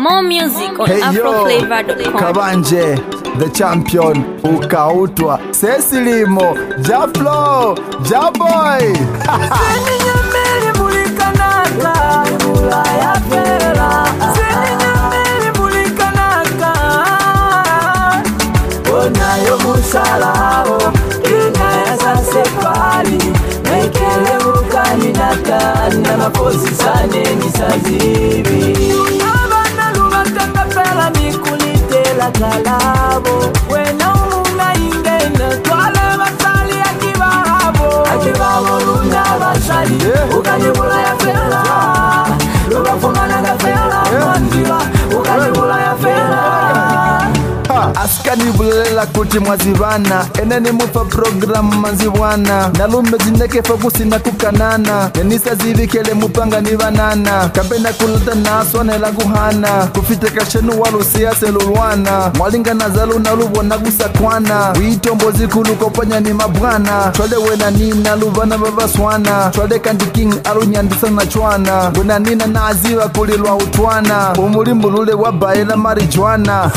More music on afroflavor.com. Kabanje, the champion, ukautwa Sesilimo, Jaflo, Jaboy. Nayo musalao inaweza separi mekele ukani na mapozi sane ni sazibi abana lubatanga pela nikulitela kalabo wena unga ingene twale basali akibabo luna basali ukanibula ya pela lubafumana ga pela mwanziwa ukanibula ya pela Askani bulela kuti mwazivana eneni mufa programu manzibwana nalume zineke fokusi na kukanana yanisa zivikele mupanga ni banana kampena kulata naswane la kuhana kufite kashenu walu siyase lulwana mwalinga nazalu nalubona gusakwana witombo zikulu kopanya ni mabwana twale wena nina luvana babaswana twale kandi king alunyandisa na chwana wena nina na aziva kulilwa utwana umulimbulule wabaela marijuana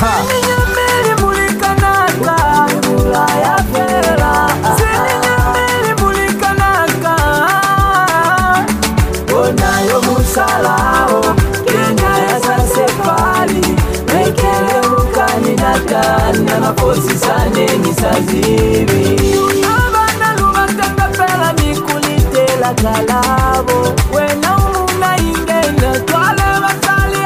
Nayo musalao kenya ya sasepali mekele ukani na mapozi sane ni sazibi abana lubatanga pela nikulitela kalabo wena unga ingene twale basali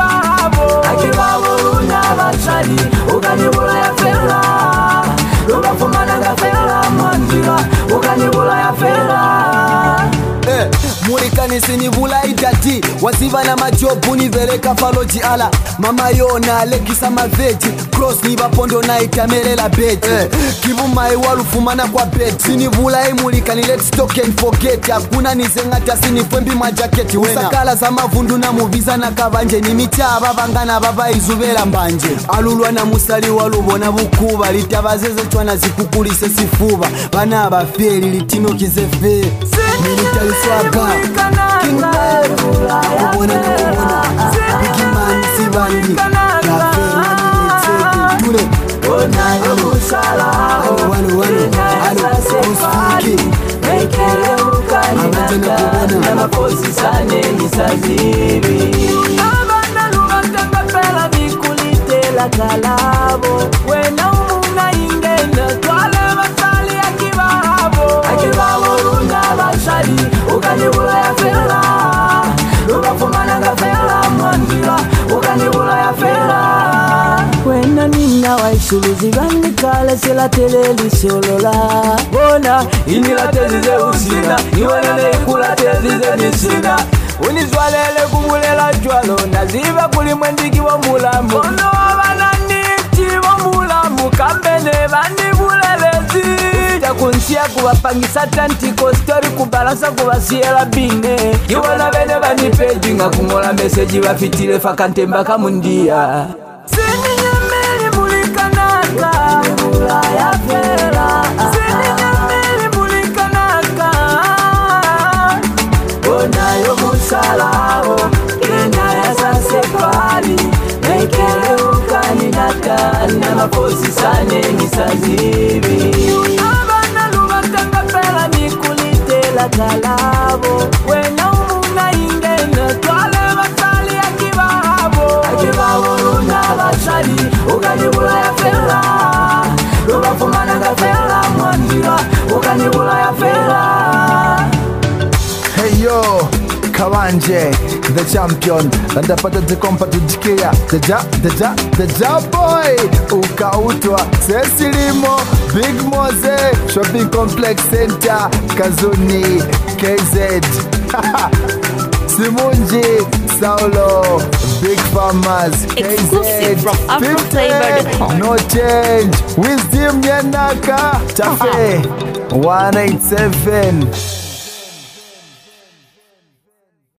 akibabo luna basali ukanibula ya pela lubafumana ga pela mwanziwa ukanibula ya pela Murikani sinivula idati waziva na majobu niveleka faloji ala mama yona lekisa maveji cross ni bapondo na itamelela beti kivu mai walufumana kwa beti sinivula imurikani let's talk and forget hakuna nizengata sinifwembi majaketi usakala za mavundu na muviza na kavanje ni michaba bangana baba izubela mbanje alulwa na musali walubona bukuba litabazeze chwana zikukulise sifuba bana abaferi litino kizefe military swagger King Live, kubona na kubona Biggie Man Sibandi Cafe Wani Tule Nayo musalao inaweza separi mekele ukani na mapozi sane ni sazibi abana lubatanga pela nikulitela kalabo wena unga ingene twale basali akibabo luna basali ukanibula ya pela lubafumana ga pela mwanziwa ukanibula ya pela wena nina waishuluzi bandikale sila teleli solola bona inila tezize usina iwenene ikula tezize nisina unizwalele kumulela jwalo naziva kuli mwendiki wa mulamu ono wabana niti wa mulamu kambene bandibulelezi kunsia kubapangisa tantiko story kubalansa kubasiela bine iwana bene banipeji nga kungola meseji bafitile fakantemba kamundia sininyameli mulikanaka mula ya pela sininyameli mulikanaka onayo musalao kenya ya sasepali mekele ukani na mapozi sane ni sazibi kalabo wena unga ingene twale basali akibabo luna basali ukanibula ya pela lubafumana ga pela mwanziwa ukanibula ya pela. Hey yo, Kabanje, the champion, ndapata zikompa tujikia, the Jaboy, ukautwa Sesilimo, Big Mose, Shopping Complex Center, Kazuni, KZ, Simunji, Saulo, Big Farmers, Exclusive from KZ, afroflavor.com. No change, Wisdom Yanaka, Chafe, 187.